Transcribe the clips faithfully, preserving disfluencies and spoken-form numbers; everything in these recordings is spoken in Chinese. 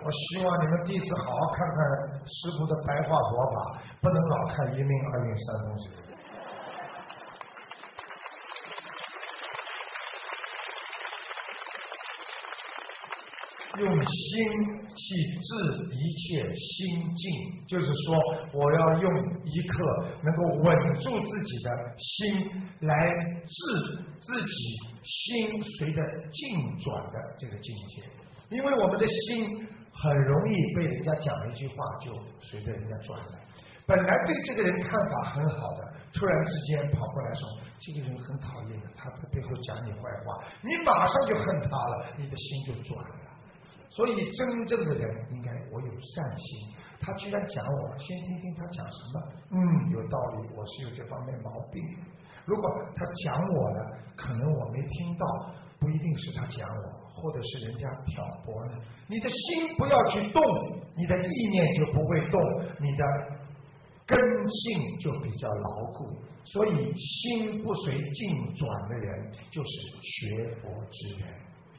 我希望你们弟子好好看看师父的白话佛法，不能老看一命二运三风水。用心去治一切心境，就是说我要用一刻能够稳住自己的心，来治自己心随着境转的这个境界。因为我们的心很容易被人家讲一句话就随着人家转了，本来对这个人看法很好的，突然之间跑过来说这个人很讨厌的，他在背后讲你坏话，你马上就恨他了，你的心就转了。所以真正的人应该我有善心，他居然讲我，先听听他讲什么，嗯，有道理，我是有这方面毛病。如果他讲我了，可能我没听到，不一定是他讲我，或者是人家挑拨呢。你的心不要去动，你的意念就不会动，你的根性就比较牢固。所以心不随境转的人，就是学佛之人。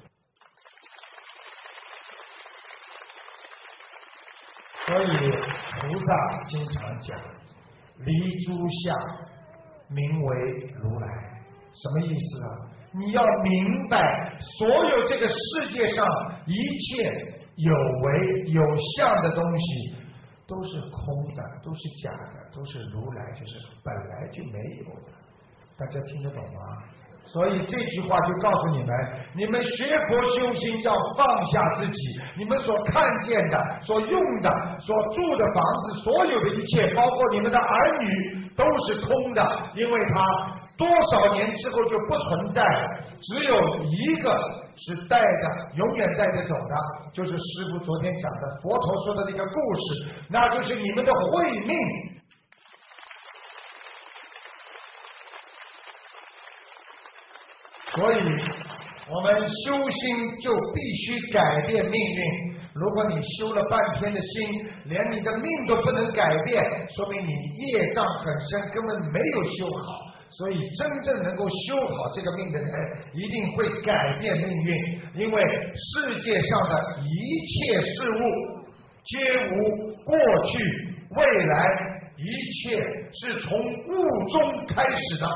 所以菩萨经常讲离诸相名为如来，什么意思啊？你要明白所有这个世界上一切有为有相的东西都是空的，都是假的，都是如来就是本来就没有的。大家听得懂吗？所以这句话就告诉你们，你们学佛修心要放下自己，你们所看见的、所用的、所住的房子，所有的一切，包括你们的儿女，都是空的，因为它多少年之后就不存在了，只有一个是带着，永远带着走的，就是师父昨天讲的佛陀说的那个故事，那就是你们的慧命。所以我们修心就必须改变命运。如果你修了半天的心，连你的命都不能改变，说明你业障很深，根本没有修好。所以真正能够修好这个命的人，一定会改变命运。因为世界上的一切事物皆无过去未来，一切是从悟中开始的。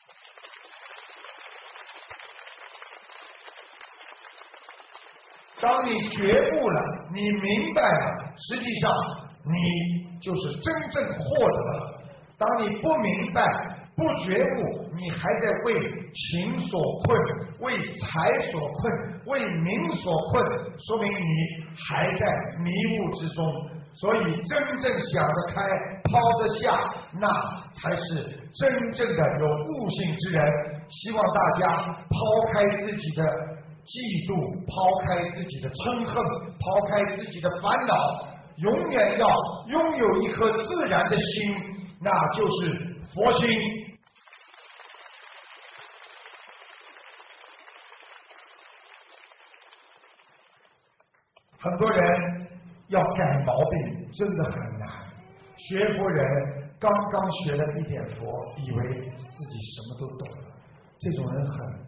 当你觉悟了，你明白了，实际上你就是真正获得了。当你不明白、不觉悟，你还在为情所困、为财所困、为名所困，说明你还在迷雾之中。所以真正想得开、抛得下，那才是真正的有悟性之人。希望大家抛开自己的嫉妒，抛开自己的嗔恨，抛开自己的烦恼，永远要拥有一颗自然的心，那就是佛心。很多人要改毛病真的很难，学佛人刚刚学了一点佛，以为自己什么都懂了，这种人很